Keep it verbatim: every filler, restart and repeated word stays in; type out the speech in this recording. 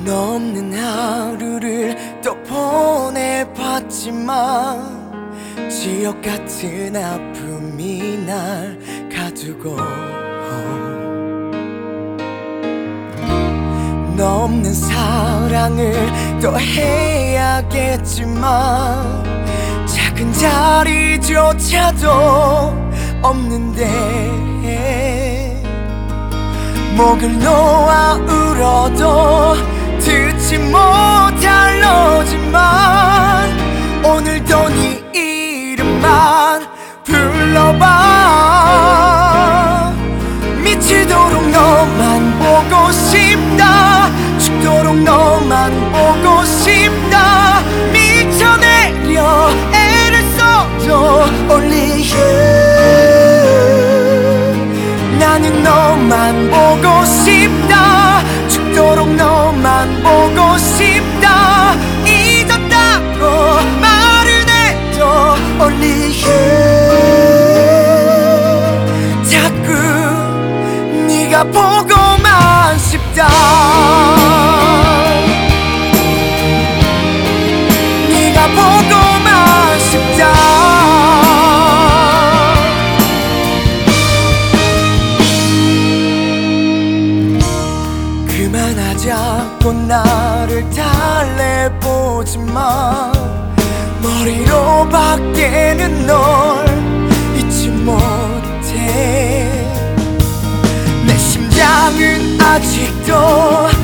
너 없는 하루를 또 보내봤지만 지옥 같은 아픔이 날 가두고 너 없는 사랑을 또 해야겠지만 작은 자리조차도 없는데 목을 놓아 울어도 듣지 못할 너지만 오늘도 네 이름만 불러봐. 미치도록 너만 보고 싶다. 죽도록 너만 보고 싶다. 미쳐내려 애를 써도 only you. 나는 너만 보고 싶다. 죽도록 너만 보고 싶다. 잊었다고 말을 해도 only you. 자꾸 네가 보고만 싶다. 네가 보고만 싶다. 그만하자고 나를 달래보지만 머리로 밖에는 널 잊지 못해. 내 심장은 아직도